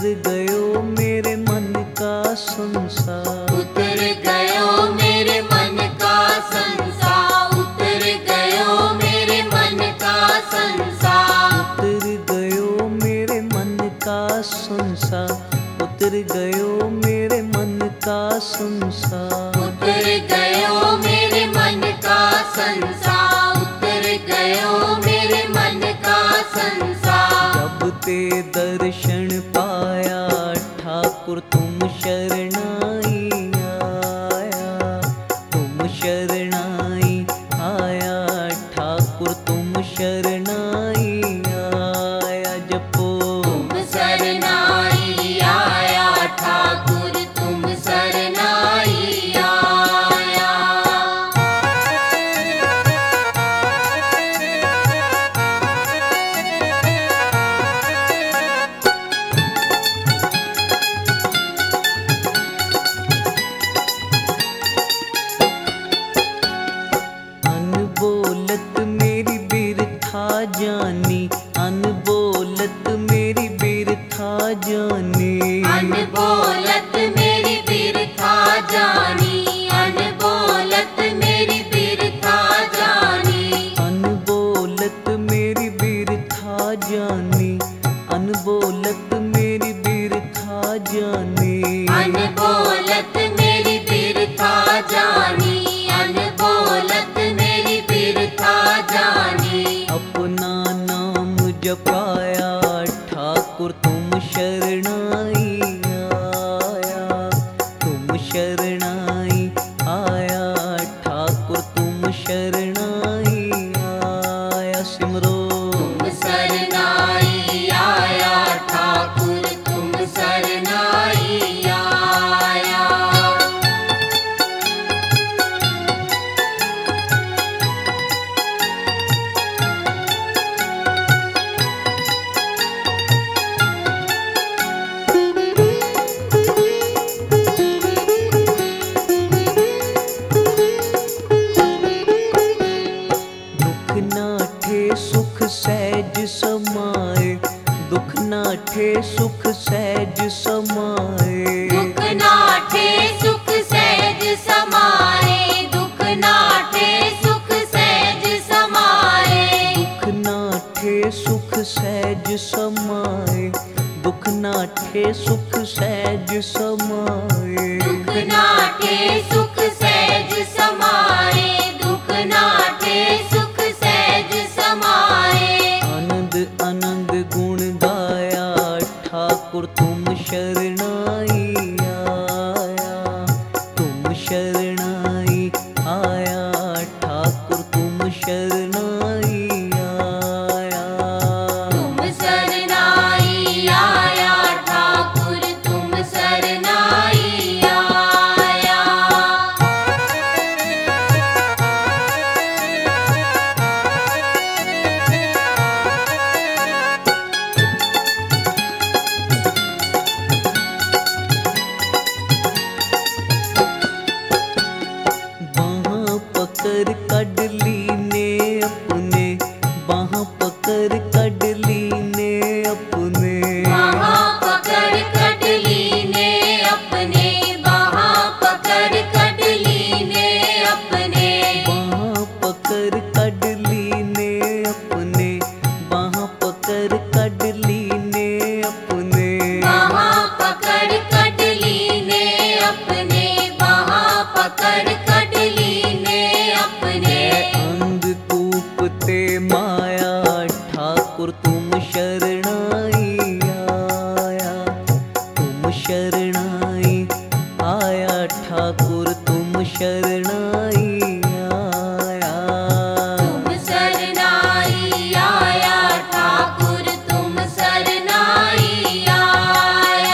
उतर गयो मेरे मन का संसार, उतर गयो मेरे मन का संसार, उतर गयो मेरे मन का संसार, उतर गयो मेरे मन का संसार, उतर गयो मेरे मन का संसार, उतर गयो मेरे मन का संसार, उतर गयो मेरे मन का संसार। जब ते दर्शन पाया ठाकुर तुम शरणाई आया, तुम शरणाई आया ठाकुर तुम शरणाई आया। जपो तुम शरणाई आया ठाकुर तुम शरणाई आया। अनबोलत मेरी बिरथा जानी, अनबोलत मेरी बिरथा जानी, अनबोलत मेरी बिरथा जानी, अनबोलत मेरी बिरथा जानी, अनबोलत मेरी बिरथा जानी, अनबोलत मेरी बिरथा जानी। अनबोलत मेरी बिरथा जानी, अनबोलत मेरी बिरथा जानी। अपना नाम जपाया ठाकुर तुम शरणाई आया, तुम शरणाई आया ठाकुर तुम शरणाई आया। सिमरो तुम शरणाई आया ठाकुर तुम शरणाई आया। दुख नाठे सुख सहज समाए, दुख नाठे सुख सहज समाए, दुख नाठे सुख सहज समाए, दुख नाठे सुख सहज समाए, दुख नाठे सुख सहज समाए, दुख नाठे सुख सहज समाए। दुख नाठे सुख सहज समाए, दुख नाठे सुख सहज समाए। आनंद आनंद गुण गाया ठाकुर तुम शरणाई आया, तुम शरणाई आया ठाकुर तुम शरणाई आया। तुम शरणाई आया ठाकुर तुम शरणाई आया। बाहाँ पकड़ कड लीने अपने, बाहाँ पकड़ कड लीने अपने, बाहाँ पकड़ कटली ने अपने, बाहाँ पकड़ कटली ने अपने, बाहाँ पकड़ कड लीने अपने, बाहाँ पकड़ कड लीने अपने। बाहाँ पकड़ कटली ने अपने, बाहाँ पकड़ कटली ने अपने। अंधकूप ते माया ठाकुर तुम शरणाई आया, तुम शरणाई आया ठाकुर तुम शरणाई आया। तुम शरणाई आया ठाकुर तुम शरणाई आया।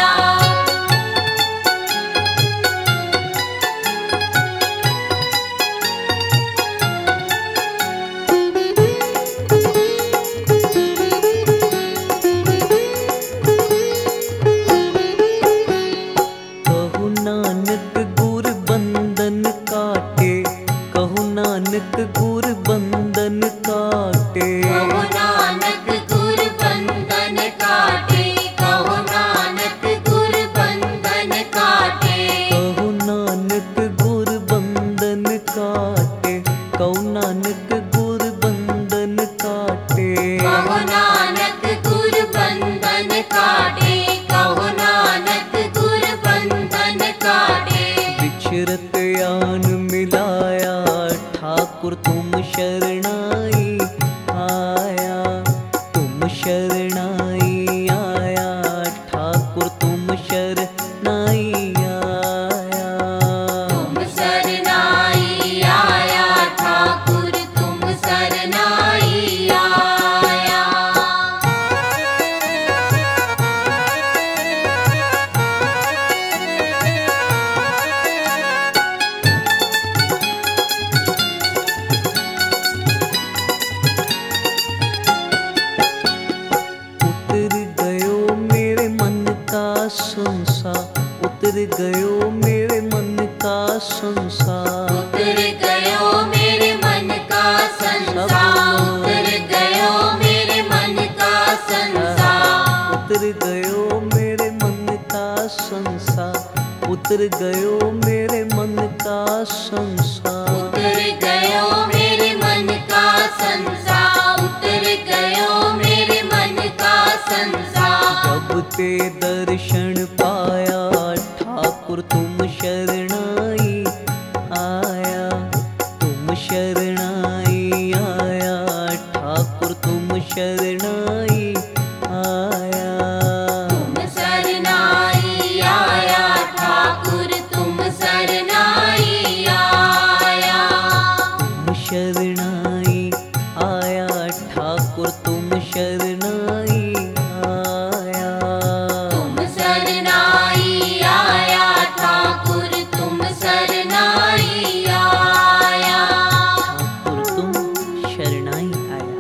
संसा उतर गयो मेरे मन का संसार। उतर गयो मेरे मन का संसार, उतर गयो मेरे मन का संसार। उतर गयो मेरे मन का संसार, उतर गयो मेरे मन का संसार। उतर गयो मेरे मन का संसार, उतर गयो मेरे मन का संसार। जब ते दर्शन पाया ठाकुर तुम शरणाई आया, तुम शरणाई आया, ठाकुर तुम शरणाई आया। तुम शरणाई आया ठाकुर, तुम शरणाई आया। तुम शरणाई आया ठाकुर तुम शरणाई आया। तुम शरणाई आया ठाकुर, तुम शरणाई आया। ठाकुर तुम शरणाई आया।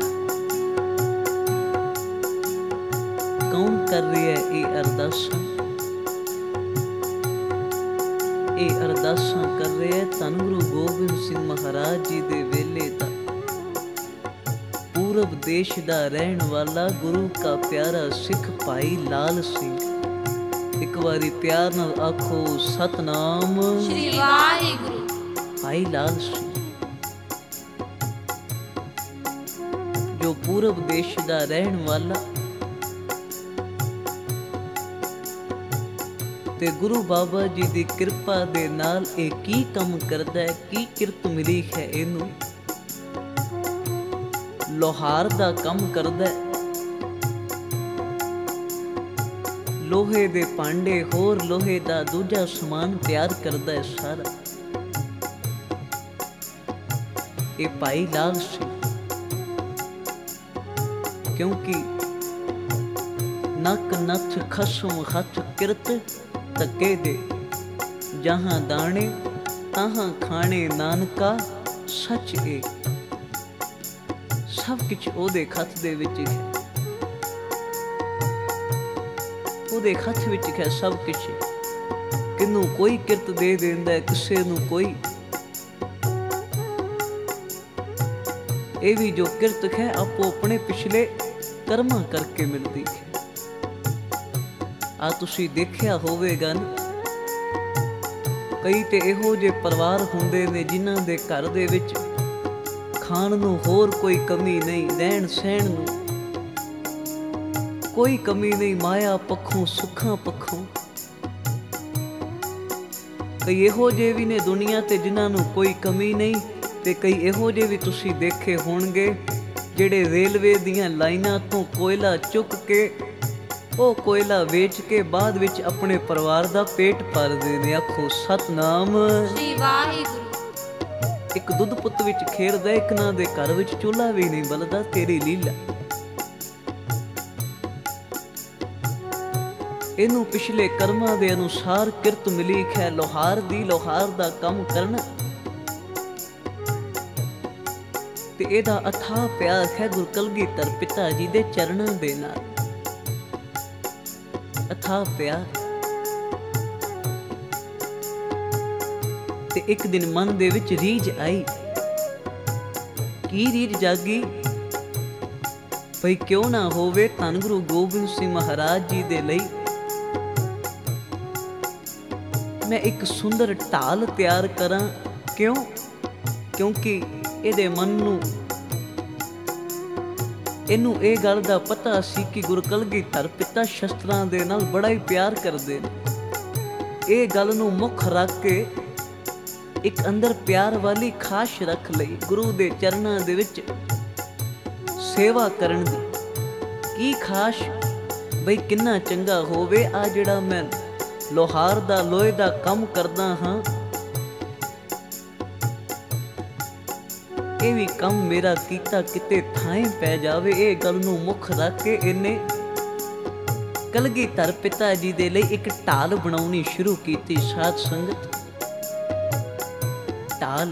कौन कर रही है ये अरदासां? ये अरदासां कर रहे है धन गुरु गोबिंद सिंह महाराज जी दे वेले दा पूरब देश दा रहन वाला गुरु का प्यारा सिख भाई लाल सिंह। एक बारी प्यार नाल आखो सतनाम श्री वाहिगुरु। भाई लाल सिंह जो पूरब देश दा रहन वाला ਤੇ ਗੁਰੂ ਬਾਬਾ ਜੀ ਦੀ ਕਿਰਪਾ ਦੇ ਨਾਲ ਇਹ ਕੀ ਕੰਮ ਕਰਦਾ ਹੈ, ਕੀ ਕਿਰਤ ਮਿਲੀ ਹੈ ਇਹਨੂੰ। ਲੋਹਾਰ ਦਾ ਕੰਮ ਕਰਦਾ ਹੈ, ਲੋਹੇ ਦੇ ਭਾਂਡੇ ਹੋਰ ਲੋਹੇ ਦਾ ਦੂਜਾ ਸਮਾਨ ਤਿਆਰ ਕਰਦਾ ਹੈ ਸਾਰਾ। ਇਹ ਭਾਈ ਲਾਲ ਸਿੰਘ ਕਿਉਂਕਿ ਨੱਕ ਨੱਥ ਖਸਮ ਹੱਥ ਕਿਰਤ ਧੱਕੇ ਦੇ, ਜਹਾਂ ਦਾਣੇ ਤਹਾਂ ਖਾਣੇ ਨਾਨਕਾ ਸੱਚ ਏ। ਸਭ ਕੁਝ ਉਹਦੇ ਖੱਤ ਦੇ ਵਿੱਚ ਹੈ, ਉਹਦੇ ਖੱਤ ਵਿੱਚ ਹੈ ਸਭ ਕੁਝ। ਕਿਨੂੰ ਕੋਈ ਕਿਰਤ ਦੇ ਦਿੰਦਾ, ਕਿਸੇ ਨੂੰ ਕੋਈ। ਇਹ ਵੀ ਜੋ ਕਿਰਤ ਹੈ ਆਪੋ ਆਪਣੇ ਪਿਛਲੇ ਕਰਮਾਂ ਕਰਕੇ ਮਿਲਦੀ ਹੈ। ਆ ਤੁਸੀਂ ਦੇਖਿਆ ਹੋਵੇਗਾ ਨਾ, ਕਈ ਤੇ ਇਹੋ ਜਿਹੇ ਪਰਿਵਾਰ ਹੁੰਦੇ ਨੇ ਜਿਨ੍ਹਾਂ ਦੇ ਘਰ ਦੇ ਵਿੱਚ ਖਾਣ ਨੂੰ ਹੋਰ ਕੋਈ ਕਮੀ ਨਹੀਂ, ਰਹਿਣ ਸਹਿਣ ਨੂੰ ਕੋਈ ਕਮੀ ਨਹੀਂ, ਮਾਇਆ ਪੱਖੋਂ ਸੁੱਖਾਂ ਪੱਖੋਂ। ਕਈ ਇਹੋ ਜਿਹੇ ਵੀ ਨੇ ਦੁਨੀਆ ਤੇ ਜਿਨ੍ਹਾਂ ਨੂੰ ਕੋਈ ਕਮੀ ਨਹੀਂ, ਤੇ ਕਈ ਇਹੋ ਜਿਹੇ ਵੀ ਤੁਸੀਂ ਦੇਖੇ ਹੋਣਗੇ ਜਿਹੜੇ ਰੇਲਵੇ ਦੀਆਂ ਲਾਈਨਾਂ ਤੋਂ ਕੋਇਲਾ ਚੁੱਕ ਕੇ ਉਹ ਕੋਇਲਾ ਵੇਚ ਕੇ ਬਾਅਦ ਵਿੱਚ ਆਪਣੇ ਪਰਿਵਾਰ ਦਾ ਪੇਟ ਭਰਦੇ ਨੇ। ਆਖੋ ਸਤਨਾਮ श्री वाहिगुरु। ਇੱਕ ਦੁੱਧ ਪੁੱਤ ਵਿੱਚ ਖੇਡਦਾ, ਇੱਕ ਨਾ ਦੇ ਘਰ ਵਿੱਚ ਚੁੱਲ੍ਹਾ ਵੀ ਨਹੀਂ ਬਲਦਾ, ਤੇਰੀ ਲੀਲਾ। ਇਹਨੂੰ ਪਿਛਲੇ ਕਰਮਾਂ ਦੇ ਅਨੁਸਾਰ ਕਿਰਤ ਮਿਲੀ ਹੈ ਲੋਹਾਰ ਦੀ, ਲੋਹਾਰ ਦਾ ਕੰਮ ਕਰਨਾ। ਤੇ ਇਹਦਾ ਅਥਾਹ ਪਿਆਰ ਹੈ ਗੁਰੂ ਕਲਗੀਧਰ ਪਿਤਾ ਜੀ ਦੇ ਚਰਨਾਂ ਦੇ ਨਾਲ। ਅਥਾਹ ਪਿਆਰ। ਤੇ ਇੱਕ ਦਿਨ ਮਨ ਦੇ ਵਿੱਚ ਰੀਝ ਆਈ। ਕੀ ਰੀਝ ਜਾਗੀ? ਭਈ ਕਿਉਂ ਨਾ ਹੋਵੇ ਧੰਨ ਗੁਰੂ ਗੋਬਿੰਦ ਸਿੰਘ ਮਹਾਰਾਜ ਜੀ ਦੇ ਲਈ ਮੈਂ ਇੱਕ ਸੁੰਦਰ ਢਾਲ ਤਿਆਰ ਕਰਾਂ। ਕਿਉਂ? ਕਿਉਂਕਿ ਇਹਦੇ ਮਨ ਨੂੰ ਇਹਨੂੰ ਇਹ ਗੱਲ ਦਾ ਪਤਾ ਸੀ ਕਿ ਗੁਰੂ ਕਲਗੀਧਰ ਪਿਤਾ ਸ਼ਸਤਰਾਂ ਦੇ ਨਾਲ ਬੜਾ ਹੀ ਪਿਆਰ ਕਰਦੇ ਨੇ। ਇਹ ਗੱਲ ਨੂੰ ਮੁੱਖ ਰੱਖ ਕੇ ਇੱਕ ਅੰਦਰ ਪਿਆਰ ਵਾਲੀ ਖਾਸ਼ ਰੱਖ ਲਈ ਗੁਰੂ ਦੇ ਚਰਨਾਂ ਦੇ ਵਿੱਚ ਸੇਵਾ ਕਰਨ ਦੀ। ਕੀ ਖਾਸ਼? ਬਈ ਕਿੰਨਾ ਚੰਗਾ ਹੋਵੇ ਆ ਜਿਹੜਾ ਮੈਂ ਲੋਹਾਰ ਦਾ ਲੋਹੇ ਦਾ ਕੰਮ ਕਰਦਾ ਹਾਂ, ਇਹ ਵੀ ਕੰਮ ਮੇਰਾ ਕੀਤਾ ਕਿਤੇ ਥਾਂ ਪੈ ਜਾਵੇ। ਇਹ ਗੱਲ ਨੂੰ ਮੁੱਖ ਰੱਖ ਕੇ ਇਹਨੇ ਕਲਗੀਧਰ ਪਿਤਾ ਜੀ ਦੇ ਲਈ ਇੱਕ ਢਾਲ ਬਣਾਉਣੀ ਸ਼ੁਰੂ ਕੀਤੀ। ਸਾਧ ਸੰਗਤ, ਢਾਲ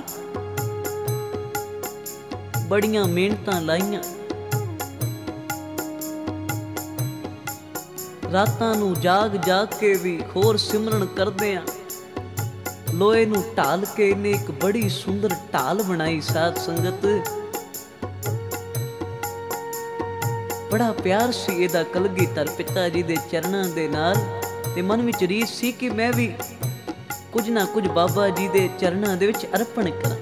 ਬੜੀਆਂ ਮਿਹਨਤਾਂ ਲਾਈਆਂ, ਰਾਤਾਂ ਨੂੰ ਜਾਗ ਜਾਗ ਕੇ ਵੀ ਹੋਰ ਸਿਮਰਨ ਕਰਦੇ ਆ। ਲੋਹੇ ਨੂੰ ਢਾਲ ਕੇ ਇਹਨੇ ਇੱਕ ਬੜੀ ਸੁੰਦਰ ਢਾਲ ਬਣਾਈ। ਸਾਧ ਸੰਗਤ, ਬੜਾ ਪਿਆਰ ਸੀ ਇਹਦਾ ਕਲਗੀਧਰ ਪਿਤਾ ਜੀ ਦੇ ਚਰਨਾਂ ਦੇ ਨਾਲ, ਤੇ ਮਨ ਵਿੱਚ ਰੀਸ ਸੀ ਕਿ ਮੈਂ ਵੀ ਕੁਝ ਨਾ ਕੁਝ ਬਾਬਾ ਜੀ ਦੇ ਚਰਨਾਂ ਦੇ ਵਿੱਚ ਅਰਪਣ ਕਰਾਂ।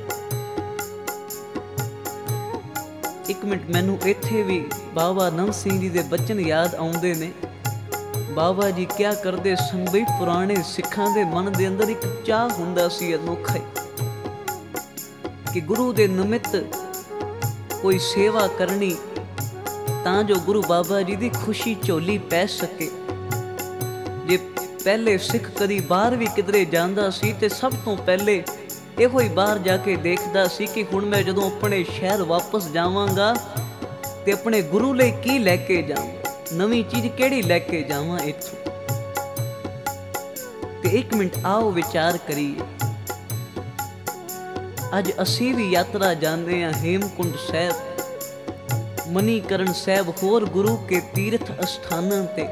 ਇੱਕ ਮਿੰਟ ਮੈਨੂੰ ਇੱਥੇ ਵੀ ਬਾਬਾ ਨੰਦ ਸਿੰਘ ਜੀ ਦੇ ਬਚਨ ਯਾਦ ਆਉਂਦੇ ਨੇ। ਬਾਬਾ ਜੀ ਕਿਆ ਕਰਦੇ ਸਨ ਬਈ, ਪੁਰਾਣੇ ਸਿੱਖਾਂ ਦੇ ਮਨ ਦੇ ਅੰਦਰ ਇੱਕ ਚਾਹ ਹੁੰਦਾ ਸੀ ਅਨੋਖਾ ਕਿ ਗੁਰੂ ਦੇ ਨਿਮਿਤ ਕੋਈ ਸੇਵਾ ਕਰਨੀ, ਤਾਂ ਜੋ ਗੁਰੂ ਬਾਬਾ ਜੀ ਦੀ ਖੁਸ਼ੀ ਝੋਲੀ ਪੈ ਸਕੇ। ਜੇ ਪਹਿਲੇ ਸਿੱਖ ਕਦੀ ਬਾਹਰ ਵੀ ਕਿਧਰੇ ਜਾਂਦਾ ਸੀ ਤੇ ਸਭ ਤੋਂ ਪਹਿਲੇ ਇਹੋ ਹੀ ਬਾਹਰ ਜਾ ਕੇ ਦੇਖਦਾ ਸੀ ਕਿ ਹੁਣ ਮੈਂ ਜਦੋਂ ਆਪਣੇ ਸ਼ਹਿਰ ਵਾਪਸ ਜਾਵਾਂਗਾ ਤੇ ਆਪਣੇ ਗੁਰੂ ਲਈ ਕੀ ਲੈ ਕੇ ਜਾਵਾਂ, ਨਵੀਂ ਚੀਜ਼ ਕਿਹੜੀ ਲੈ ਕੇ ਜਾਵਾਂ ਇੱਥੋਂ। ਤੇ ਇੱਕ ਮਿੰਟ ਆਓ ਵਿਚਾਰ ਕਰੀਏ। ਅੱਜ ਅਸੀਂ ਵੀ ਯਾਤਰਾ ਜਾਂਦੇ ਹਾਂ ਹੇਮਕੁੰਡ ਸਾਹਿਬ, ਮਨੀਕਰਨ ਸਾਹਿਬ, ਹੋਰ ਗੁਰੂ ਕੇ ਤੀਰਥ ਅਸਥਾਨਾਂ ਤੇ।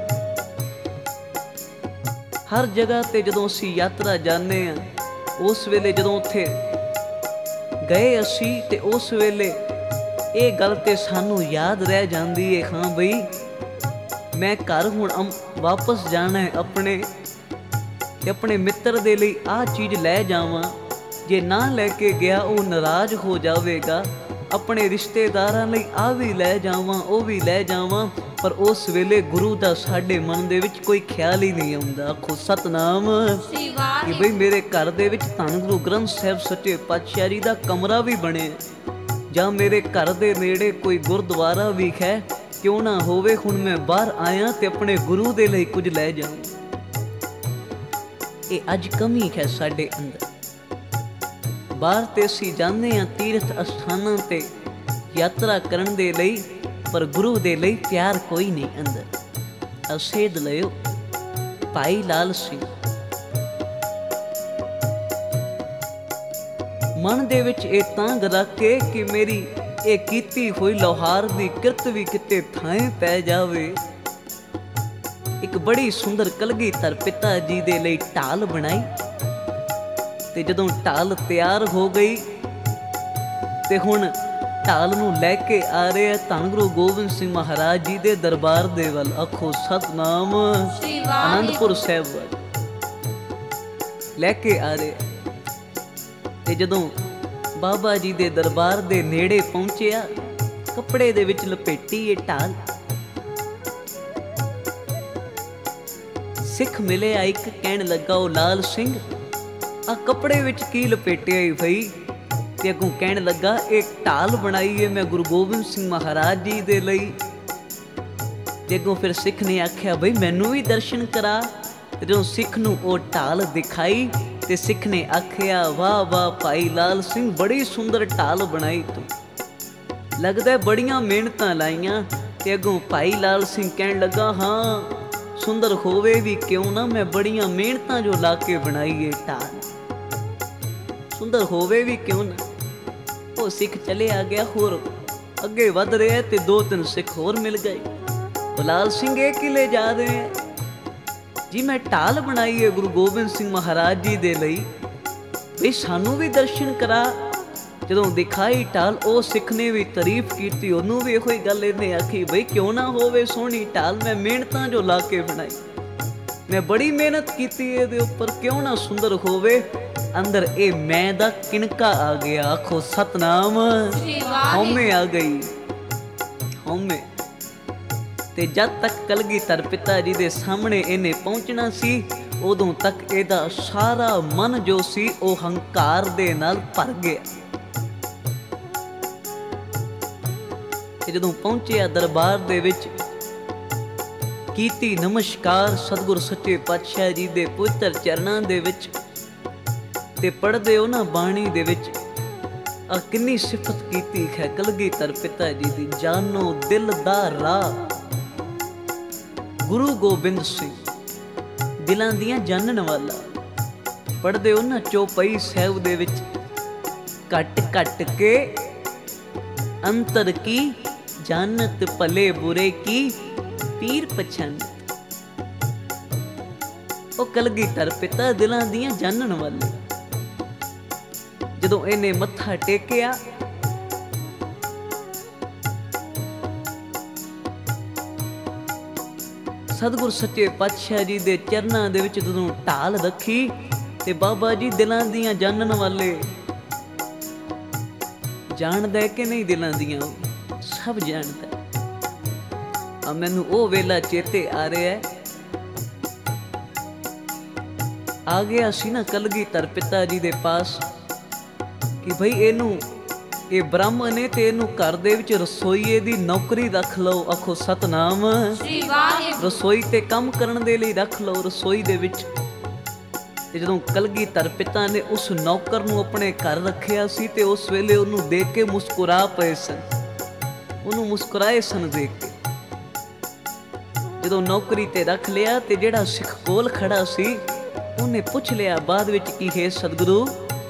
ਹਰ ਜਗ੍ਹਾ ਤੇ ਜਦੋਂ ਅਸੀਂ ਯਾਤਰਾ ਜਾਂਦੇ ਹਾਂ, ਉਸ ਵੇਲੇ ਜਦੋਂ ਉੱਥੇ ਗਏ ਅਸੀਂ, ਤੇ ਉਸ ਵੇਲੇ ਇਹ ਗੱਲ ਤੇ ਸਾਨੂੰ ਯਾਦ ਰਹਿ ਜਾਂਦੀ ਹੈ, ਹਾਂ ਬਈ ਮੈਂ ਘਰ ਹੁਣ ਵਾਪਸ ਜਾਣਾ ਹੈ ਆਪਣੇ, ਤੇ ਆਪਣੇ ਮਿੱਤਰ ਦੇ ਲਈ ਆਹ ਚੀਜ਼ ਲੈ ਜਾਵਾਂ। ਜੇ ਨਾ ਲੈ ਕੇ ਗਿਆ ਉਹ ਨਾਰਾਜ਼ ਹੋ ਜਾਵੇਗਾ। ਆਪਣੇ ਰਿਸ਼ਤੇਦਾਰਾਂ ਲਈ ਆਹ ਵੀ ਲੈ ਜਾਵਾਂ, ਉਹ ਵੀ ਲੈ ਜਾਵਾਂ, ਪਰ ਉਸ ਵੇਲੇ ਗੁਰੂ ਦਾ ਸਾਡੇ ਮਨ ਦੇ ਵਿੱਚ ਕੋਈ ਖਿਆਲ ਹੀ ਨਹੀਂ ਆਉਂਦਾ। ਆਖੋ ਸਤਨਾਮ, ਕਿ ਬਈ ਮੇਰੇ ਘਰ ਦੇ ਵਿੱਚ ਧੰਨ ਗੁਰੂ ਗ੍ਰੰਥ ਸਾਹਿਬ ਸੱਚੇ ਪਾਤਸ਼ਾਹ ਜੀ ਦਾ ਕਮਰਾ ਵੀ ਬਣਿਆ, ਜਾਂ ਮੇਰੇ ਘਰ ਦੇ ਨੇੜੇ ਕੋਈ ਗੁਰਦੁਆਰਾ ਵੀ ਹੈ, ਕਿਉਂ ਨਾ ਹੋਵੇ ਹੁਣ ਮੈਂ ਬਾਹਰ ਆਇਆ ਤੇ ਆਪਣੇ ਗੁਰੂ ਦੇ ਲਈ ਕੁਝ ਲੈ ਜਾਵਾਂ। ਇਹ ਅੱਜ ਕਮੀ ਹੈ ਸਾਡੇ ਅੰਦਰ। ਬਾਹਰ ਤੇ ਅਸੀਂ ਜਾਂਦੇ ਹਾਂ ਤੀਰਥ ਅਸਥਾਨਾਂ ਤੇ ਯਾਤਰਾ ਕਰਨ ਦੇ ਲਈ, ਪਰ ਗੁਰੂ ਦੇ ਲਈ ਪਿਆਰ ਕੋਈ ਨਹੀਂ ਅੰਦਰ। ਅਸੇਧ ਲਿਓ ਭਾਈ ਲਾਲ ਸਿੰਘ। ਮਨ ਦੇ ਵਿੱਚ ਇਹ ਤਾਂਘ ਰੱਖ ਕੇ ਕਿ ਮੇਰੀ ਇਹ ਕੀਤੀ ਹੋਈ ਲੋਹਾਰ ਦੀ ਕਿਰਤ ਵੀ ਕਿਤੇ ਥਾਂ ਪੈ ਜਾਵੇ। ਇੱਕ ਬੜੀ ਸੁੰਦਰ ਕਲਗੀਧਰ ਪਿਤਾ ਜੀ ਦੇ ਲਈ ਢਾਲ ਬਣਾਈ, ਤੇ ਜਦੋਂ ਢਾਲ ਤਿਆਰ ਹੋ ਗਈ ਤੇ ਹੁਣ ਢਾਲ ਨੂੰ ਲੈ ਕੇ ਆ ਰਹੇ ਧੰਨ ਗੁਰੂ ਗੋਬਿੰਦ ਸਿੰਘ ਮਹਾਰਾਜ ਜੀ ਦੇ ਦਰਬਾਰ ਦੇ ਵੱਲ। ਆਖੋ ਸਤਨਾਮ, ਆਨੰਦਪੁਰ ਸਾਹਿਬ ਵੱਲ ਲੈ ਕੇ ਆ ਰਹੇ। ਤੇ ਜਦੋਂ ਬਾਬਾ ਜੀ ਦੇ ਦਰਬਾਰ ਦੇ ਨੇੜੇ ਪਹੁੰਚਿਆ, ਕੱਪੜੇ ਦੇ ਵਿੱਚ ਲਪੇਟੀ ਇਹ ਢਾਲ, ਸਿੱਖ ਮਿਲਿਆ ਇੱਕ, ਕਹਿਣ ਲੱਗਾ ਉਹ ਲਾਲ ਸਿੰਘ ਆ ਕੱਪੜੇ ਵਿੱਚ ਕੀ ਲਪੇਟਿਆ ਈ ਬਈ? ਤੇ ਅੱਗੋਂ ਕਹਿਣ ਲੱਗਾ ਇਹ ਢਾਲ ਬਣਾਈ ਹੈ ਮੈਂ ਗੁਰੂ ਗੋਬਿੰਦ ਸਿੰਘ ਮਹਾਰਾਜ ਜੀ ਦੇ ਲਈ। ਤੇ ਅੱਗੋਂ ਫਿਰ ਸਿੱਖ ਨੇ ਆਖਿਆ ਬਈ ਮੈਨੂੰ ਵੀ ਦਰਸ਼ਨ ਕਰਾ। ਤੇ ਜਦੋਂ ਸਿੱਖ ਨੂੰ ਉਹ ਢਾਲ ਦਿਖਾਈ ਤੇ ਸਿੱਖ ਨੇ ਆਖਿਆ ਵਾਹ ਵਾਹ ਭਾਈ ਲਾਲ ਸਿੰਘ, ਬੜੀ ਸੁੰਦਰ ਢਾਲ ਬਣਾਈ ਤੂੰ, ਲੱਗਦਾ ਬੜੀਆਂ ਮਿਹਨਤਾਂ ਲਾਈਆਂ। ਤੇ ਅੱਗੋਂ ਭਾਈ ਲਾਲ ਸਿੰਘ ਕਹਿਣ ਲੱਗਾ ਹਾਂ ਸੁੰਦਰ ਹੋਵੇ ਵੀ ਕਿਉਂ ਨਾ, ਮੈਂ ਬੜੀਆਂ ਮਿਹਨਤਾਂ ਜੋ ਲਾ ਕੇ ਬਣਾਈ ਏ ਢਾਲ, ਸੁੰਦਰ ਹੋਵੇ ਵੀ ਕਿਉਂ ਨਾ। ਉਹ ਸਿੱਖ ਚਲਿਆ ਗਿਆ, ਹੋਰ ਅੱਗੇ ਵੱਧ ਰਿਹਾ ਤੇ 2-3 ਸਿੱਖ ਹੋਰ ਮਿਲ ਗਏ। ਉਹ ਲਾਲ ਸਿੰਘ ਇਹ ਕੀ ਲੈ ਜਾ ਰਹੇ ਹੈ ਜੀ? ਮੈਂ ਢਾਲ ਬਣਾਈ ਹੈ ਗੁਰੂ ਗੋਬਿੰਦ ਸਿੰਘ ਮਹਾਰਾਜ ਜੀ ਦੇ ਲਈ, ਵੀ ਸਾਨੂੰ ਵੀ ਦਰਸ਼ਨ ਕਰਾ। ਜਦੋਂ ਦਿਖਾਈ ਢਾਲ, ਉਹ ਸਿੱਖ ਨੇ ਵੀ ਤਾਰੀਫ ਕੀਤੀ, ਉਹਨੂੰ ਵੀ ਇਹੋ ਹੀ ਗੱਲ ਇਹਨੇ ਆਖੀ ਬਈ ਕਿਉਂ ਨਾ ਹੋਵੇ ਸੋਹਣੀ ਢਾਲ, ਮੈਂ ਮਿਹਨਤਾਂ ਜੋ ਲਾ ਕੇ ਬਣਾਈ, ਮੈਂ ਬੜੀ ਮਿਹਨਤ ਕੀਤੀ ਇਹਦੇ ਉੱਪਰ, ਕਿਉਂ ਨਾ ਸੁੰਦਰ ਹੋਵੇ। ਅੰਦਰ ਇਹ ਮੈਂ ਦਾ ਕਿਣਕਾ ਆ ਗਿਆ। ਆਖੋ ਸਤਨਾਮ, ਹਉਮੈ ਆ ਗਈ, ਹਉਮੈ। ਤੇ ਜਦ ਤੱਕ ਕਲਗੀਧਰ ਪਿਤਾ ਜੀ ਦੇ ਸਾਹਮਣੇ ਇਹਨੇ ਪਹੁੰਚਣਾ ਸੀ, ਉਦੋਂ ਤੱਕ ਇਹਦਾ ਸਾਰਾ ਮਨ ਜੋ ਸੀ ਉਹ ਹੰਕਾਰ ਦੇ ਨਾਲ ਭਰ ਗਿਆ। ਤੇ ਜਦੋਂ ਪਹੁੰਚਿਆ ਦਰਬਾਰ ਦੇ ਵਿੱਚ, ਕੀਤੀ ਨਮਸਕਾਰ ਸਤਿਗੁਰ ਸੱਚੇ ਪਾਤਸ਼ਾਹ ਜੀ ਦੇ ਪਵਿੱਤਰ ਚਰਨਾਂ ਦੇ ਵਿੱਚ, ਤੇ ਪੜ੍ਹਦੇ ਹੋ ਨਾ ਬਾਣੀ ਦੇ ਵਿੱਚ ਆ ਕਿੰਨੀ ਸਿਫਤ ਕੀਤੀ ਹੈ ਕਲਗੀਧਰ ਪਿਤਾ ਜੀ ਦੀ। ਜਾਨੋ ਦਿਲ ਦਾ ਰਾਹ ਗੁਰੂ ਗੋਬਿੰਦ ਸਿੰਘ, ਦਿਲਾਂ ਦੀਆਂ ਜਾਣਨ ਵਾਲਾ। ਪੜ੍ਹਦੇ ਹੋ ਨਾ ਚੌਪਈ ਸਾਹਿਬ ਦੇ ਵਿੱਚ, ਘਟ ਘਟ ਕੇ ਅੰਤਰ ਕੀ ਜਾਨਤ, ਭਲੇ ਬੁਰੇ ਕੀ ਪੀਰ ਪਛਾਨਤ। ਉਹ ਕਲਗੀਧਰ ਪਿਤਾ ਦਿਲਾਂ ਦੀਆਂ ਜਾਣਨ ਵਾਲੇ। ਜਦੋਂ ਇਹਨੇ ਮੱਥਾ ਟੇਕਿਆ ਸਤਿਗੁਰ ਸੱਚੇ ਪਾਤਸ਼ਾਹ ਜੀ ਦੇ ਚਰਨਾਂ ਦੇ ਵਿੱਚ ਜਦੋਂ ਢਾਲ ਰੱਖੀ ਤੇ ਬਾਬਾ ਜੀ ਦਿਲਾਂ ਦੀਆਂ ਜਾਣਨ ਵਾਲੇ, ਜਾਣਦਾ ਕਿ ਨਹੀਂ ਦਿਲਾਂ ਦੀਆਂ, ਸਭ ਜਾਣਦਾ। ਆ ਮੈਨੂੰ ਉਹ ਵੇਲਾ ਚੇਤੇ ਆ ਰਿਹਾ, ਆ ਗਿਆ ਸੀ ਨਾ ਕਲਗੀਧਰ ਪਿਤਾ ਜੀ ਦੇ ਪਾਸ ਕਿ ਭਈ ਇਹਨੂੰ, ਇਹ ਬ੍ਰਾਹਮਣ ਨੇ ਤੇ ਇਹਨੂੰ ਘਰ ਦੇ ਵਿੱਚ ਰਸੋਈਏ ਦੀ ਨੌਕਰੀ ਰੱਖ ਲਓ। ਆਖੋ ਸਤਨਾਮ ਸ੍ਰੀ ਵਾਹਿਗੁਰੂ। ਰਸੋਈ ਤੇ ਕੰਮ ਕਰਨ ਦੇ ਲਈ ਰੱਖ ਲਓ ਰਸੋਈ ਦੇ ਵਿੱਚ। ਤੇ ਜਦੋਂ ਕਲਗੀਧਰ ਪਿਤਾ ਨੇ ਉਸ ਨੌਕਰ ਨੂੰ ਆਪਣੇ ਘਰ ਰੱਖਿਆ ਸੀ ਤੇ ਉਸ ਵੇਲੇ ਉਹਨੂੰ ਦੇਖ ਕੇ ਮੁਸਕਰਾ ਪਏ ਸਨ, ਉਹਨੂੰ ਮੁਸਕਰਾਏ ਸਨ ਦੇਖ ਕੇ। ਜਦੋਂ ਨੌਕਰੀ ਤੇ ਰੱਖ ਲਿਆ ਤੇ ਜਿਹੜਾ ਸਿੱਖ ਕੋਲ ਖੜਾ ਸੀ ਉਹਨੇ ਪੁੱਛ ਲਿਆ ਬਾਅਦ ਵਿੱਚ ਕਿ ਹੈ ਸਤਿਗੁਰੂ,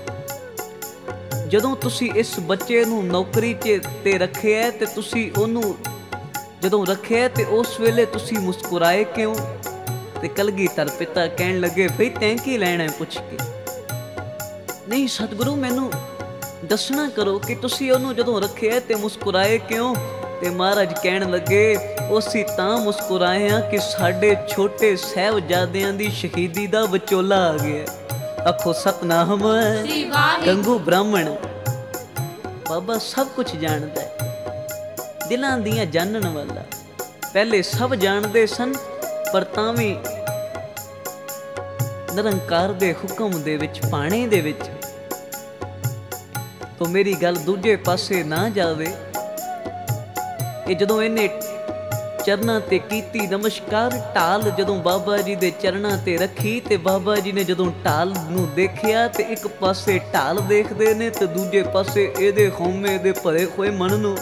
ਜਦੋਂ ਤੁਸੀਂ ਇਸ ਬੱਚੇ ਨੂੰ ਨੌਕਰੀ ਤੇ ਰੱਖਿਆ ਤੇ ਤੁਸੀਂ ਉਹਨੂੰ ਜਦੋਂ ਰੱਖਿਆ ਤੇ ਉਸ ਵੇਲੇ ਤੁਸੀਂ ਮੁਸਕਰਾਏ ਕਿਉਂ? ਤੇ ਕਲਗੀਧਰ ਪਿਤਾ ਕਹਿਣ ਲੱਗੇ ਭਈ ਤੈਂ ਕੀ ਲੈਣਾ ਪੁੱਛ ਕੇ? ਨਹੀਂ ਸਤਿਗੁਰੂ ਮੈਨੂੰ ਦੱਸਣਾ ਕਰੋ ਕਿ ਤੁਸੀਂ ਉਹਨੂੰ ਜਦੋਂ ਰੱਖਿਆ ਤੇ ਮੁਸਕਰਾਏ ਕਿਉਂ? ਤੇ ਮਹਾਰਾਜ ਕਹਿਣ ਲੱਗੇ ਅਸੀਂ ਤਾਂ ਮੁਸਕਰਾਏ ਕਿ ਸਾਡੇ ਛੋਟੇ ਸਾਹਿਬਜ਼ਾਦਿਆਂ ਦੀ ਸ਼ਹੀਦੀ ਦਾ ਵਿਚੋਲਾ ਆ ਗਿਆ। ਆਖੋ ਸਤਨਾਮ ਸ੍ਰੀ ਵਾਹਿਗੁਰੂ। ਗੰਗੂ ਬ੍ਰਾਹਮਣ ਬਾਬਾ ਸਭ ਕੁਝ ਜਾਣਦਾ ਹੈ, ਦਿਲਾਂ ਦੀਆਂ ਜਾਣਨ ਵਾਲਾ। ਪਹਿਲੇ ਸਭ ਜਾਣਦੇ ਸਨ ਪਰ ਤਾਂ ਵੀ ਨਿਰੰਕਾਰ ਦੇ ਹੁਕਮ ਦੇ ਵਿੱਚ, ਪਾਣੇ ਦੇ ਵਿੱਚ ਤੋਂ ਮੇਰੀ ਗੱਲ ਦੂਜੇ ਪਾਸੇ ਨਾ ਜਾਵੇ। ਇਹ ਜਦੋਂ ਇਹਨੇ ਚਰਨਾਂ ਤੇ ਕੀਤੀ ਨਮਸਕਾਰ, ਢਾਲ ਜਦੋਂ ਬਾਬਾ ਜੀ ਦੇ ਚਰਨਾਂ ਤੇ ਰੱਖੀ ਤੇ ਬਾਬਾ ਜੀ ਨੇ ਜਦੋਂ ਢਾਲ ਨੂੰ ਦੇਖਿਆ ਤੇ ਇੱਕ ਪਾਸੇ ਢਾਲ ਦੇਖਦੇ ਨੇ ਤੇ ਦੂਜੇ ਪਾਸੇ ਇਹਦੇ ਹਉਮੈ ਦੇ ਭਰੇ ਹੋਏ ਮਨ ਨੂੰ।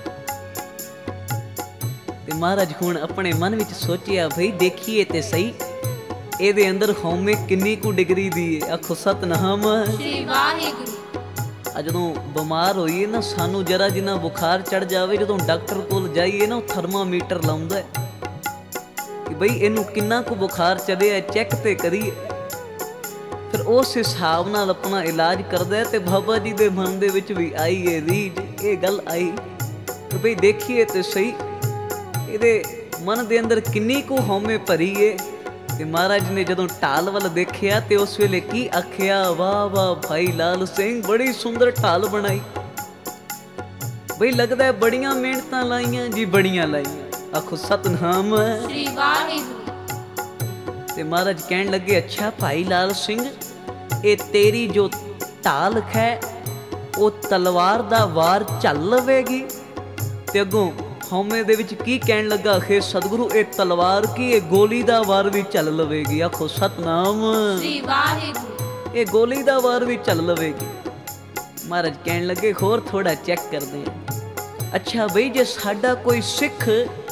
ਤੇ ਮਹਾਰਾਜ ਹੁਣ ਆਪਣੇ ਮਨ ਵਿੱਚ ਸੋਚਿਆ ਭਈ ਦੇਖੀਏ ਤੇ ਸਹੀ ਇਹਦੇ ਅੰਦਰ ਹਉਮੈ ਕਿੰਨੀ ਕੁ ਡਿਗਰੀ ਦੀ ਹੈ। ਆਖੋ ਸਤਨਾਮ ਸ੍ਰੀ ਵਾਹਿਗੁਰੂ। ਆ ਜਦੋਂ ਬਿਮਾਰ ਹੋਈਏ ਨਾ, ਸਾਨੂੰ ਜਰਾ ਜਿੰਨਾ ਬੁਖਾਰ ਚੜ ਜਾਵੇ, ਜਦੋਂ ਡਾਕਟਰ ਕੋਲ ਜਾਈਏ ਨਾ ਉਹ ਥਰਮਾਮੀਟਰ ਲਾਉਂਦਾ ਕਿ ਬਈ ਇਹਨੂੰ ਕਿੰਨਾ ਕੁ ਬੁਖਾਰ ਚੜਿਆ, ਚੈੱਕ ਤੇ ਕਰੀਏ। ਫਿਰ ਉਸ ਹਿਸਾਬ ਨਾਲ ਆਪਣਾ ਇਲਾਜ ਕਰਦਾ। ਤੇ ਬਾਬਾ ਜੀ ਦੇ ਮਨ ਦੇ ਵਿੱਚ ਵੀ ਆਈ ਇਹ ਰੀਝ, ਇਹ ਗੱਲ ਆਈ ਕਿ ਬਈ ਦੇਖੀਏ ਤੇ ਸਹੀ ਇਹਦੇ ਮਨ ਦੇ ਅੰਦਰ ਕਿੰਨੀ ਕੁ ਹਉਮੈ ਭਰੀ ਏ। ਤੇ ਮਹਾਰਾਜ ਨੇ ਜਦੋਂ ਢਾਲ ਵੱਲ ਦੇਖਿਆ ਤੇ ਉਸ ਵੇਲੇ ਕੀ ਆਖਿਆ, ਵਾਹ ਵਾਹ ਭਾਈ ਲਾਲ ਸਿੰਘ, ਬੜੀ ਸੁੰਦਰ ਢਾਲ ਬਣਾਈ। ਬਈ ਲੱਗਦਾ ਹੈ ਬੜੀਆਂ ਮਿਹਨਤਾਂ ਲਾਈਆਂ ਜੀ, ਬੜੀਆਂ ਲਾਈਆਂ। ਆਖੋ ਸਤਨਾਮ ਸ੍ਰੀ ਵਾਹਿਗੁਰੂ। ਤੇ ਮਹਾਰਾਜ ਕਹਿਣ ਲੱਗੇ ਅੱਛਾ ਭਾਈ ਲਾਲ ਸਿੰਘ, ਇਹ ਤੇਰੀ ਜੋ ਢਾਲ ਹੈ ਉਹ ਤਲਵਾਰ ਦਾ ਵਾਰ ਝੱਲ ਲਵੇਗੀ? ਤੇ ਅੱਗੋਂ ਹਉਮੈ ਦੇ ਵਿੱਚ ਕੀ ਕਹਿਣ ਲੱਗਾ, ਖੇ ਸਤਿਗੁਰੂ ਇਹ ਤਲਵਾਰ ਕੀ, ਇਹ ਗੋਲੀ ਦਾ ਵਾਰ ਵੀ ਝੱਲ ਲਵੇਗੀ। ਆਖੋ ਸਤਨਾਮ ਸ੍ਰੀ ਵਾਹਿਗੁਰੂ। ਇਹ ਗੋਲੀ ਦਾ ਵਾਰ ਵੀ ਝੱਲ ਲਵੇਗੀ। ਮਹਾਰਾਜ ਕਹਿਣ ਲੱਗੇ ਹੋਰ ਥੋੜਾ ਚੈੱਕ ਕਰਦੇ ਹਾਂ। ਅੱਛਾ ਬਈ ਜੇ ਸਾਡਾ ਕੋਈ ਸਿੱਖ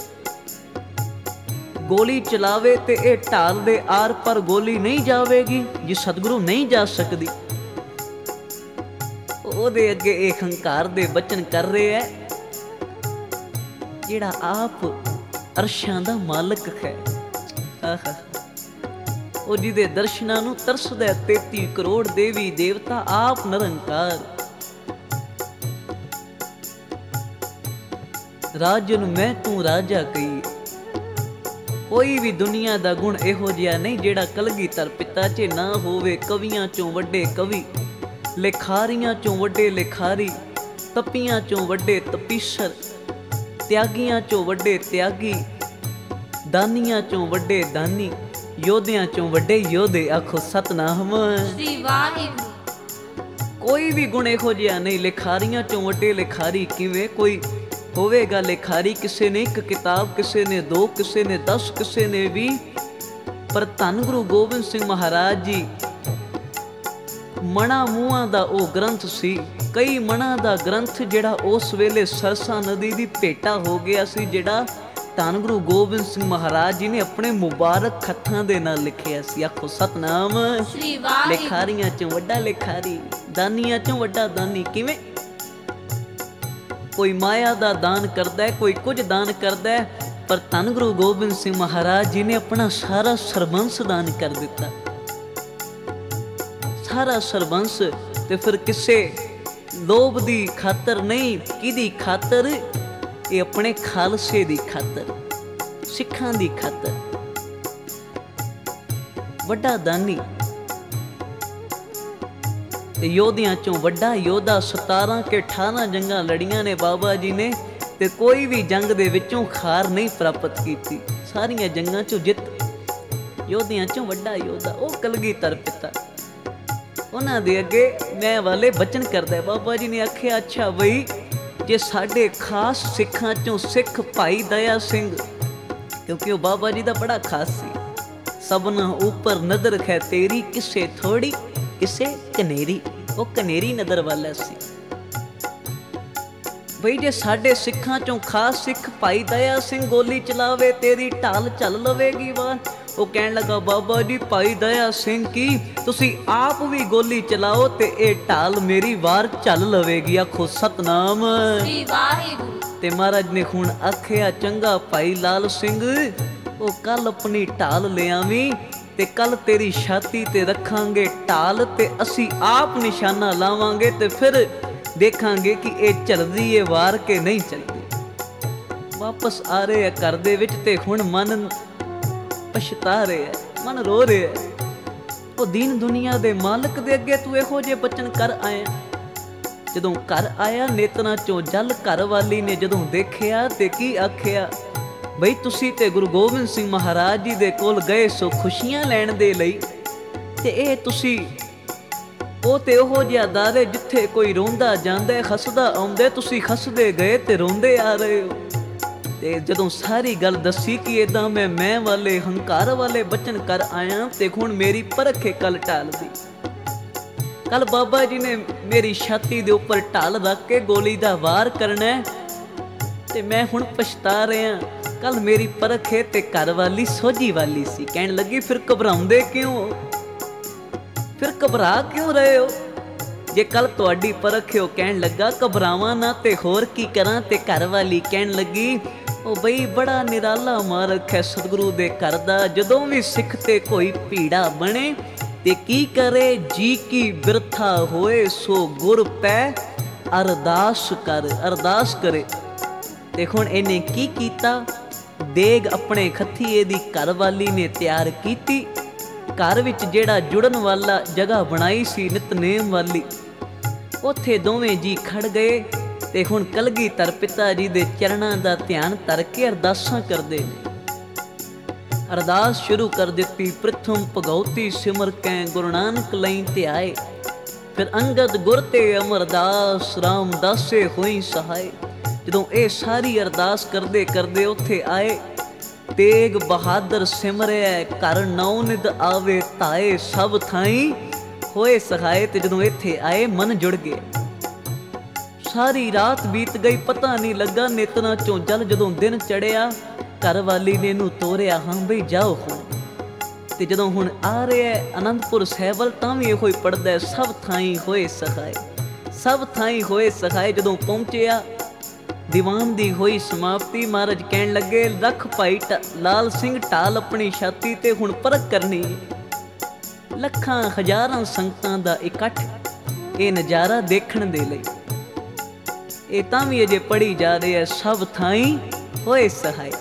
ਗੋਲੀ ਚਲਾਵੇ ਤੇ ਇਹ ਢਾਲ ਦੇ ਆਰ ਪਰ ਗੋਲੀ ਨਹੀਂ ਜਾਵੇਗੀ? ਜੀ ਸਤਿਗੁਰੂ ਨਹੀਂ ਜਾ ਸਕਦੀ। ਉਹਦੇ ਅੱਗੇ ਇਹ ਹੰਕਾਰ ਦੇ ਬਚਨ ਕਰ ਰਿਹਾ ਹੈ ਜਿਹੜਾ ਆਪ ਅਰਸ਼ਾਂ ਦਾ ਮਾਲਕ ਹੈ। ਆਹਾ, ਉਹ ਜਿਹਦੇ ਦਰਸ਼ਨਾਂ ਨੂੰ ਤਰਸਦਾ 33 ਕਰੋੜ ਦੇਵੀ ਦੇਵਤਾ, ਆਪ ਨਿਰੰਕਾਰ। ਰਾਜਨ ਮੈਂ ਤੂੰ ਰਾਜਾ ਕਹੀ। ਕੋਈ ਵੀ ਦੁਨੀਆ ਦਾ ਗੁਣ ਇਹੋ ਜਿਹਾ ਨਹੀਂ ਜਿਹੜਾ ਕਲਗੀਧਰ ਪਿਤਾ 'ਚ ਨਾ ਹੋਵੇ। ਕਵੀਆਂ ਚੋਂ ਵੱਡੇ ਕਵੀ, ਲਿਖਾਰੀਆਂ ਚੋਂ ਵੱਡੇ ਲਿਖਾਰੀ, ਤਪੀਆਂ ਚੋਂ ਵੱਡੇ ਤਪੀਸਰ, ਤਿਆਗੀਆਂ ਚੋਂ ਵੱਡੇ ਤਿਆਗੀ, ਦਾਨੀਆਂ ਚੋਂ ਵੱਡੇ ਦਾਨੀ, ਯੋਧਿਆਂ ਚੋਂ ਵੱਡੇ ਯੋਧੇ। ਆਖੋ ਸਤਨਾਮ ਸ੍ਰੀ ਵਾਹਿਗੁਰੂ। ਕੋਈ ਵੀ ਗੁਣ ਇਹੋ ਜਿਹਾ ਨਹੀਂ। ਲਿਖਾਰੀਆਂ ਚੋਂ ਵੱਡੇ ਲਿਖਾਰੀ ਕਿਵੇਂ ਕੋਈ ਹੋਵੇਗਾ? ਲਿਖਾਰੀ ਕਿਸੇ ਨੇ ਇੱਕ ਕਿਤਾਬ, ਕਿਸੇ ਨੇ 2, ਕਿਸੇ ਨੇ 10, ਕਿਸੇ ਨੇ 20, ਪਰ ਧੰਨ ਗੁਰੂ ਗੋਬਿੰਦ ਸਿੰਘ ਮਹਾਰਾਜ ਜੀ ਮਣਾ ਮੂੰਹਾਂ ਦਾ ਉਹ ਗ੍ਰੰਥ ਸੀ। ਕਈ ਮਣਾ ਦਾ ਗ੍ਰੰਥ ਜਿਹੜਾ ਉਸ ਵੇਲੇ ਸਰਸਾ ਨਦੀ ਦੀ ਭੇਟਾ ਹੋ ਗਿਆ ਸੀ, ਜਿਹੜਾ ਧੰਨ ਗੁਰੂ ਗੋਬਿੰਦ ਸਿੰਘ ਮਹਾਰਾਜ ਜੀ ਨੇ ਆਪਣੇ ਮੁਬਾਰਕ ਹੱਥਾਂ ਦੇ ਨਾਲ ਲਿਖਿਆ ਸੀ। ਆਖੋ ਸਤਨਾਮ ਸ੍ਰੀ ਵਾਹਿਗੁਰੂ। ਲਿਖਾਰੀਆਂ ਚੋਂ ਵੱਡਾ ਲਿਖਾਰੀ, ਦਾਨੀਆਂ ਚੋਂ ਵੱਡਾ ਦਾਨੀ। ਕਿਵੇਂ? ਕੋਈ ਮਾਇਆ ਦਾ ਦਾਨ ਕਰਦਾ ਹੈ, ਕੋਈ ਕੁਝ ਦਾਨ ਕਰਦਾ ਹੈ, ਪਰ ਧੰਨ ਗੁਰੂ ਗੋਬਿੰਦ ਸਿੰਘ ਮਹਾਰਾਜ ਜੀ ਨੇ ਆਪਣਾ ਸਾਰਾ ਸਰਬੰਸ ਦਾਨ ਕਰ ਦਿੱਤਾ, ਸਾਰਾ ਸਰਬੰਸ। ਤੇ ਫਿਰ ਕਿਸੇ ਲੋਭ ਦੀ ਖਾਤਰ ਨਹੀਂ, ਕਿਹਦੀ ਖਾਤਰ? ਇਹ ਆਪਣੇ ਖਾਲਸੇ ਦੀ ਖਾਤਰ, ਸਿੱਖਾਂ ਦੀ ਖਾਤਰ। ਵੱਡਾ ਦਾਨੀ ਤੇ ਯੋਧਿਆਂ ਚੋਂ ਵੱਡਾ ਯੋਧਾ। 17 ਕੇ 18 ਜੰਗਾਂ ਲੜੀਆਂ ਨੇ ਬਾਬਾ ਜੀ ਨੇ, ਤੇ ਕੋਈ ਵੀ ਜੰਗ ਦੇ ਵਿੱਚੋਂ ਹਾਰ ਨਹੀਂ ਪ੍ਰਾਪਤ ਕੀਤੀ, ਸਾਰੀਆਂ ਜੰਗਾਂ ਚੋਂ ਜਿੱਤ। ਯੋਧਿਆਂ ਚੋਂ ਵੱਡਾ ਯੋਧਾ ਉਹ ਕਲਗੀਧਰ ਪਿਤਾ। ਉਹਨਾਂ ਦੇ ਅੱਗੇ ਮੈਂ ਵਾਲੇ ਬਚਨ ਕਰਦਾ। ਬਾਬਾ ਜੀ ਨੇ ਆਖਿਆ, ਅੱਛਾ ਬਈ, ਜੇ ਸਾਡੇ ਖਾਸ ਸਿੱਖਾਂ ਚੋਂ ਸਿੱਖ ਭਾਈ ਦਇਆ ਸਿੰਘ, ਕਿਉਂਕਿ ਉਹ ਬਾਬਾ ਜੀ ਦਾ ਬੜਾ ਖਾਸ ਸੀ, ਸਭਨਾ ਉੱਪਰ ਨਜ਼ਰ ਹੈ ਤੇਰੀ, ਕਿਸੇ ਥੋੜੀ ਕਿਸੇ ਕਨੇਰੀ। ਉਹ ਕਨੇਰੀ ਨਜ਼ਰ ਵਾਲਾ ਸੀ ਬਈ। ਜੇ ਸਾਡੇ ਸਿੱਖਾਂ ਚੋਂ ਖਾਸ ਸਿੱਖ ਭਾਈ ਦਇਆ ਸਿੰਘ ਗੋਲੀ ਚਲਾਵੇ, ਤੇਰੀ ਢਾਲ ਚੱਲ ਲਵੇਗੀ ਵਾਰ। ਉਹ ਕਹਿਣ ਲੱਗਾ, ਬਾਬਾ ਜੀ ਭਾਈ ਦਇਆ ਸਿੰਘ ਕੀ, ਤੁਸੀਂ ਆਪ ਵੀ ਗੋਲੀ ਚਲਾਓ ਤੇ ਇਹ ਢਾਲ ਮੇਰੀ ਵਾਰ ਚੱਲ ਲਵੇਗੀ। ਆਖੋ ਸਤਨਾਮ ਸ੍ਰੀ ਵਾਹਿਗੁਰੂ। ਤੇ ਮਹਾਰਾਜ ਨੇ ਹੁਣ ਆਖਿਆ, ਚੰਗਾ ਭਾਈ ਲਾਲ ਸਿੰਘ, ਉਹ ਕੱਲ ਆਪਣੀ ਢਾਲ ਲਿਆਵੀਂ ਤੇ ਕੱਲ ਤੇਰੀ ਛਾਤੀ ਤੇ ਰੱਖਾਂਗੇ ਢਾਲ, ਤੇ ਅਸੀਂ ਆਪ ਨਿਸ਼ਾਨਾ ਲਾਵਾਂਗੇ ਤੇ ਫਿਰ ਦੇਖਾਂਗੇ ਕਿ ਇਹ ਚੱਲਦੀ ਏ ਵਾਰ ਕੇ ਨਹੀਂ ਚੱਲਦੀ। ਵਾਪਸ ਆ ਰਹੇ ਆ ਘਰ ਦੇ ਵਿੱਚ ਤੇ ਹੁਣ ਮਨ ਪਛਤਾ ਰਿਹਾ, ਮਨ ਰੋ ਰਿਹਾ। ਉਹ ਦੀਨ ਦੁਨੀਆ ਦੇ ਮਾਲਕ ਦੇ ਅੱਗੇ ਤੂੰ ਇਹੋ ਜਿਹੇ ਬਚਨ ਕਰ ਆਇਆ। ਜਦੋਂ ਘਰ ਆਇਆ ਨੇਤਰਾਂ ਚੋਂ ਜਲ, ਘਰ ਵਾਲੀ ਨੇ ਜਦੋਂ ਦੇਖਿਆ ਤੇ ਕੀ ਆਖਿਆ, ਬਈ ਤੁਸੀਂ ਤੇ ਗੁਰੂ ਗੋਬਿੰਦ ਸਿੰਘ ਮਹਾਰਾਜ ਜੀ ਦੇ ਕੋਲ ਗਏ ਸੋ ਖੁਸ਼ੀਆਂ ਲੈਣ ਦੇ ਲਈ, ਤੇ ਇਹ ਤੁਸੀਂ ਉਹ ਤੇ ਉਹੋ ਜਿਹਾ ਦਾਰੇ ਜਿੱਥੇ ਕੋਈ ਰੋਂਦਾ ਜਾਂਦਾ ਹੱਸਦਾ ਆਉਂਦਾ, ਤੁਸੀਂ ਹੱਸਦੇ ਗਏ ਤੇ ਰੋਂਦੇ ਆ ਰਹੇ ਹੋ। ਤੇ ਜਦੋਂ ਸਾਰੀ ਗੱਲ ਦੱਸੀ ਕਿ ਇਦਾਂ ਮੈਂ ਵਾਲੇ ਹੰਕਾਰ ਵਾਲੇ ਬਚਨ ਕਰ ਆਇਆ, ਤੇ ਹੁਣ ਮੇਰੀ ਪਰਖ ਹੈ ਕੱਲ ਢਾਲ ਦੀ। ਕੱਲ ਬਾਬਾ ਜੀ ਨੇ ਮੇਰੀ ਛਾਤੀ ਦੇ ਉੱਪਰ ਢਾਲ ਰੱਖ ਕੇ ਗੋਲੀ ਦਾ ਵਾਰ ਕਰਨਾ, ਤੇ ਮੈਂ ਹੁਣ ਪਛਤਾ ਰਿਹਾ। ਕੱਲ ਮੇਰੀ ਪਰਖ ਹੈ ਤੇ ਘਰ ਵਾਲੀ ਸੋਝੀ ਵਾਲੀ ਸੀ। ਕਹਿਣ ਲੱਗੀ, ਫਿਰ ਘਬਰਾਉਂਦੇ ਕਿਉਂ, ਫਿਰ ਘਬਰਾ ਕਿਉਂ ਰਹੇ ਹੋ? ਜੇ ਕੱਲ ਤੁਹਾਡੀ ਪਰਖ ਹੈ। ਉਹ ਕਹਿਣ ਲੱਗਾ, ਘਬਰਾਵਾਂ ਨਾ ਤੇ ਹੋਰ ਕੀ ਕਰਾਂ? ਤੇ ਘਰ ਵਾਲੀ ਕਹਿਣ ਲੱਗੀ, ਉਹ ਬਈ ਬੜਾ ਨਿਰਾਲਾ ਮਾਰਗ ਹੈ ਸਤਿਗੁਰੂ ਦੇ ਘਰ ਦਾ। ਜਦੋਂ ਵੀ ਸਿੱਖ ਤੇ ਕੋਈ ਭੀੜਾ ਬਣੇ ਤੇ ਕੀ ਕਰੇ, ਜੀ ਕੀ ਬਿਰਥਾ ਹੋਏ ਸੋ ਗੁਰ ਪੈ ਅਰਦਾਸ ਕਰ, ਅਰਦਾਸ ਕਰੇ। ਤੇ ਹੁਣ ਇਹਨੇ ਕੀ ਕੀਤਾ, ਦੇਗ ਆਪਣੇ ਖੱਥੀ ਇਹਦੀ ਘਰ ਵਾਲੀ ਨੇ ਤਿਆਰ ਕੀਤੀ। ਘਰ ਵਿੱਚ ਜਿਹੜਾ ਜੁੜਨ ਵਾਲਾ ਜਗ੍ਹਾ ਬਣਾਈ ਸੀ ਨਿਤਨੇਮ ਵਾਲੀ, ਉੱਥੇ ਦੋਵੇਂ ਜੀ ਖੜ ਗਏ ਤੇ ਹੁਣ ਕਲਗੀਧਰ ਪਿਤਾ ਜੀ ਦੇ ਚਰਨਾਂ ਦਾ ਧਿਆਨ ਧਰ ਕੇ ਅਰਦਾਸਾਂ ਕਰਦੇ ਨੇ। ਅਰਦਾਸ ਸ਼ੁਰੂ ਕਰ ਦਿੱਤੀ। ਪ੍ਰਥਮ ਭਗਉਤੀ ਸਿਮਰ ਕੈ ਗੁਰੂ ਨਾਨਕ ਲਈ ਧਿਆਏ, ਫਿਰ ਅੰਗਦ ਗੁਰ ਤੇ ਅਮਰਦਾਸ ਰਾਮਦਾਸੇ ਹੋਈ ਸਹਾਏ। ਜਦੋਂ ਇਹ ਸਾਰੀ ਅਰਦਾਸ ਕਰਦੇ ਕਰਦੇ ਉੱਥੇ ਆਏ, ਤੇਗ ਬਹਾਦਰ ਸਿਮਰਿਆ ਘਰ ਨੌ ਨਿਦ ਆਵੇ ਤਾਏ, ਸਭ ਥਾਈ ਹੋਏ ਸਹਾਏ। ਤੇ ਜਦੋਂ ਇੱਥੇ ਆਏ ਮਨ ਜੁੜ ਗਏ। ਸਾਰੀ ਰਾਤ ਬੀਤ ਗਈ, ਪਤਾ ਨਹੀਂ ਲੱਗਾ ਨੇਤਰਾਂ ਚੋਂ ਜਲ। ਜਦੋਂ ਦਿਨ ਚੜਿਆ ਘਰ ਵਾਲੀ ਨੇ ਇਹਨੂੰ ਤੋਰਿਆ, ਹਾਂ ਬਈ ਜਾਓ ਹੁਣ। ਤੇ ਜਦੋਂ ਹੁਣ ਆ ਰਿਹਾ ਅਨੰਦਪੁਰ ਸਾਹਿਬ ਵੱਲ, ਤਾਂ ਵੀ ਇਹੋ ਹੀ ਪੜਦਾ, ਸਭ ਥਾਈ ਹੋਏ ਸਹਾਏ, ਸਭ ਥਾਈ ਹੋਏ ਸਹਾਏ। ਜਦੋਂ ਪਹੁੰਚਿਆ ਦੀਵਾਨ ਦੀ ਹੋਈ ਸਮਾਪਤੀ। ਮਹਾਰਾਜ ਕਹਿਣ ਲੱਗੇ, ਰੱਖ ਭਾਈ ਲਾਲ ਸਿੰਘ ਢਾਲ ਆਪਣੀ ਛਾਤੀ ਤੇ, ਹੁਣ ਪਰਖ ਕਰਨੀ। ਲੱਖਾਂ ਹਜ਼ਾਰਾਂ ਸੰਗਤਾਂ ਦਾ ਇਕੱਠ ਇਹ ਨਜ਼ਾਰਾ ਦੇਖਣ ਦੇ ਲਈ। ਇਹ ਤਾਂ ਵੀ ਅਜੇ ਪੜ੍ਹੀ ਜਾ ਰਹੇ ਆ, ਸਭ ਥਾਈ ਹੋਏ ਸਹਾਏ।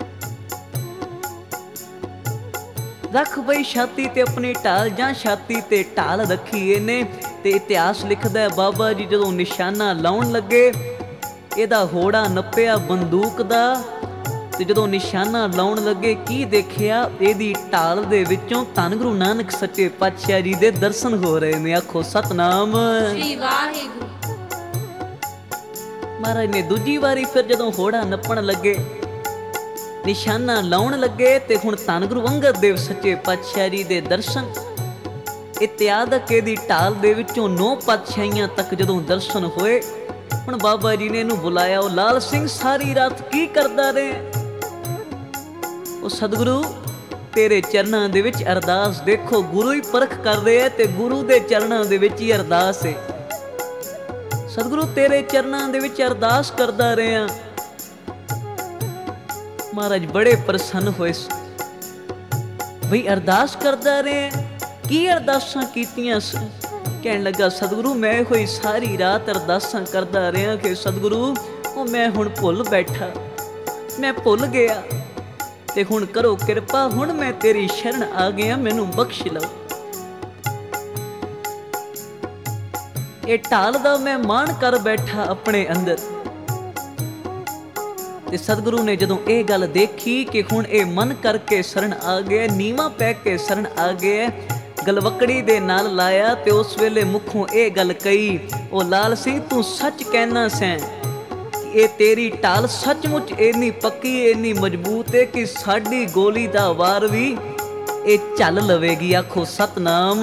ਰੱਖ ਬਈ ਛਾਤੀ ਤੇ ਆਪਣੀ ਢਾਲ, ਜਾਂ ਛਾਤੀ ਤੇ ਢਾਲ ਰੱਖੀ ਇਹਨੇ। ਤੇ ਇਤਿਹਾਸ ਲਿਖਦਾ, ਬਾਬਾ ਜੀ ਜਦੋਂ ਨਿਸ਼ਾਨਾ ਲਾਉਣ ਲੱਗੇ, ਇਹਦਾ ਹੋੜਾ ਨੱਪਿਆ ਬੰਦੂਕ ਦਾ। ਤੇ ਜਦੋਂ ਨਿਸ਼ਾਨਾ ਲਾਉਣ ਲੱਗੇ, ਕੀ ਦੇਖਿਆ, ਇਹਦੀ ਢਾਲ ਦੇ ਵਿੱਚੋਂ ਧੰਨ ਗੁਰੂ ਨਾਨਕ ਸੱਚੇ ਪਾਤਸ਼ਾਹ ਜੀ ਦੇ ਦਰਸ਼ਨ ਹੋ ਰਹੇ ਨੇ। ਆਖੋ ਸਤਨਾਮ ਸ੍ਰੀ ਵਾਹਿਗੁਰੂ। ਮਹਾਰਾਜ ਨੇ ਦੂਜੀ ਵਾਰੀ ਫਿਰ ਜਦੋਂ ਹੋੜਾ ਨੱਪਣ ਲੱਗੇ, ਨਿਸ਼ਾਨਾ ਲਾਉਣ ਲੱਗੇ, ਤੇ ਹੁਣ ਧੰਨ ਗੁਰੂ ਅੰਗਦ ਦੇਵ ਸੱਚੇ ਪਾਤਸ਼ਾਹ ਜੀ ਦੇ ਦਰਸ਼ਨ। ਇਤਿਆਦਕ ਇਹਦੀ ਢਾਲ ਦੇ ਵਿੱਚੋਂ 9 ਪਾਤਸ਼ਾਹੀਆਂ ਤੱਕ ਜਦੋਂ ਦਰਸ਼ਨ ਹੋਏ, ਹੁਣ ਬਾਬਾ ਜੀ ਨੇ ਇਹਨੂੰ ਬੁਲਾਇਆ। ਉਹ ਲਾਲ ਸਿੰਘ ਸਾਰੀ ਰਾਤ ਕੀ ਕਰਦਾ ਰਹੇ? ਉਹ ਸਤਿਗੁਰੂ ਤੇਰੇ ਚਰਨਾਂ ਦੇ ਵਿੱਚ ਅਰਦਾਸ, ਦੇਖੋ ਗੁਰੂ ਹੀ ਪਰਖ ਕਰ ਰਿਹਾ ਤੇ ਗੁਰੂ ਦੇ ਚਰਨਾਂ ਦੇ ਵਿੱਚ ਹੀ ਅਰਦਾਸ ਹੈ। ਸਤਿਗੁਰੂ ਤੇਰੇ ਚਰਨਾਂ ਦੇ ਵਿੱਚ ਅਰਦਾਸ ਕਰਦਾ ਰਿਹਾ। महाराज बड़े प्रसन्न होए बई अरदास करदा रहे की अरदासां कीतियां कहन लगा सतगुरु मैं होई सारी रात अरदासां करदा रहा कि सतगुरु ओ मैं हुण भुल बैठा मैं भुल गया ते हुण करो किरपा हुण मैं तेरी शरण आ गया मैनू बख्श लो ये ढाल दा मैं मान कर बैठा अपने अंदर ते सतगुरु ने जदों ये गल देखी कि हुण ये मन करके शरण आ गया नीवा पै के शरण आ गया गलवकड़ी दे नाल लाया ते उस वेले मुखों ये गल कही ओ लाल सिंह तू सच कहना सैं ये तेरी ढाल सचमुच इन्नी पक्की इन्नी मजबूत है कि साडी गोली दा वार भी ये झल लवेगी आखो सतनाम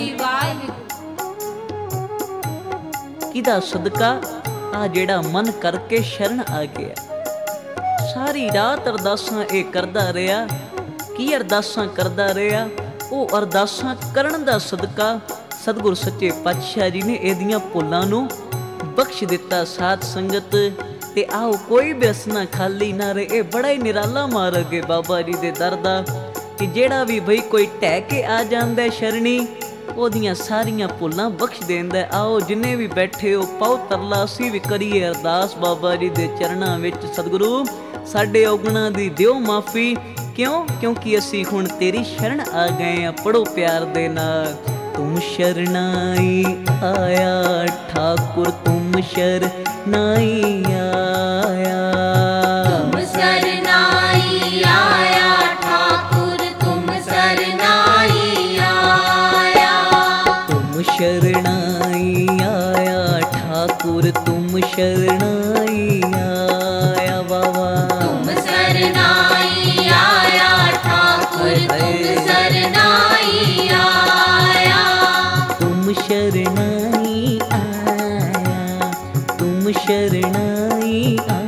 किदा सदका आ जेड़ा मन करके शरण आ गया सारी रात अरदासां ये करदा रहा की अरदासां करदा रहा वो अरदासां करन दा सदका सतगुर सच्चे पातशाह जी ने इहदियां भुल्लां नूं बख्श दिता साध संगत ते आओ कोई भी असना खाली ना रहे बड़ा ही निराला मार्ग है बाबा जी दे दर दा कि जेड़ा भी बई कोई ढह के आ जांदा शरणी ओदियां सारियां भुल्लां बख्श देंदा आओ जिन्ने भी बैठे हो पाओ तरला असीं भी करिए अरदास बाबा जी दे चरणां विच सतगुरु साडे औगणां दी दिओ माफी क्यों क्योंकि असीं हुण तेरी शरण आ गए हैं पढ़ो प्यार दे नाल तुम शरणाई आया ठाकुर तुम शरणाई आया तुम शरणाई आया ठाकुर तुम शरणाई आया तुम शरणाई आया ठाकुर तुम शरणाई आया बाबा तुम शरणाई आया ठाकुर तुम शरणाई आया तुम शरणाई आया तुम शरणाई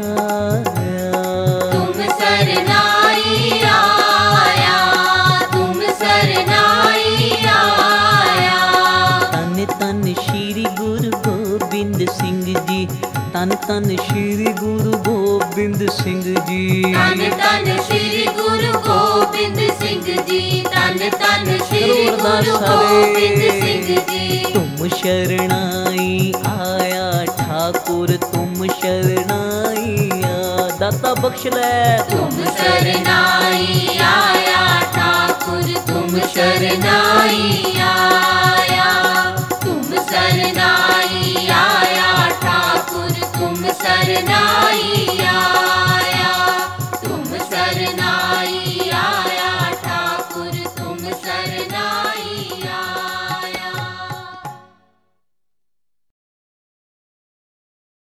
आया तुम शरणाई आया तुम शरणाई आया तन तन श्री गुरु गोबिंद सिंह जी तन तन श्री गुरु गोबिंद सिंह जी तन तन श्री गुरु गोबिंद सिंह जी तन तन श्री गुरु गोबिंद सिंह जी तुम शरणाई आया ठाकुर तुम शरणाई आया दाता बख्श ले तुम शरणाई आया ठाकुर तुम शरणाई आया तुम शरणाई आया ठाकुर तुम शरणाई